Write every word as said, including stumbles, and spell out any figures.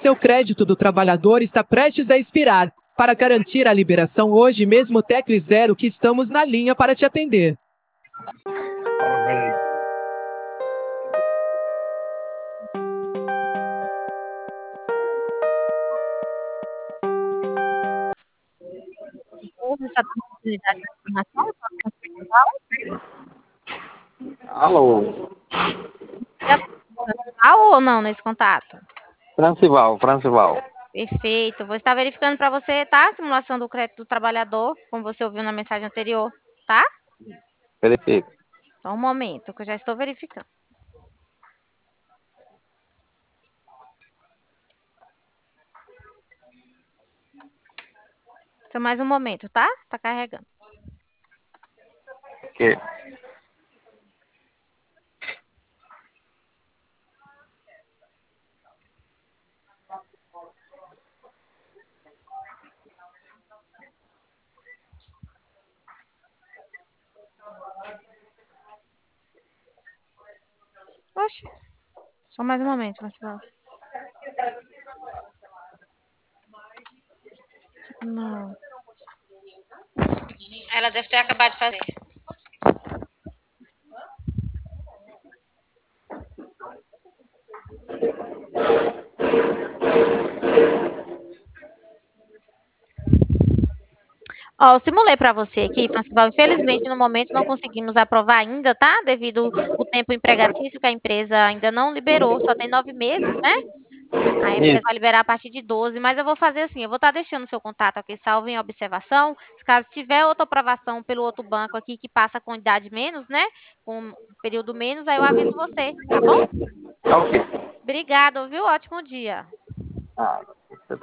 seu crédito do trabalhador está prestes a expirar. Para garantir a liberação hoje mesmo, tecle zero que estamos na linha para te atender. Houve essa disponibilidade de informação? Alô, Ou não nesse contato? Francival, Francival. Perfeito. Vou estar verificando para você, tá? A simulação do crédito do trabalhador, como você ouviu na mensagem anterior, tá? Verifique. Só um momento, que eu já estou verificando. Só mais um momento, tá? Tá carregando. Ok. Oxe. Só mais um momento, Marcelo. Não. Ela deve ter acabado de fazer. Ó, eu simulei para você aqui, Francival. Infelizmente, no momento, não conseguimos aprovar ainda, tá? Devido o tempo empregatício que a empresa ainda não liberou, só tem nove meses, né? A empresa Isso. vai liberar a partir de doze, mas eu vou fazer assim, eu vou estar deixando o seu contato aqui salvo em observação. Caso tiver outra aprovação pelo outro banco aqui que passa com idade menos, né? Com um período menos, aí eu aviso você, tá bom? Ok. Obrigada, viu? Ótimo dia. Ah.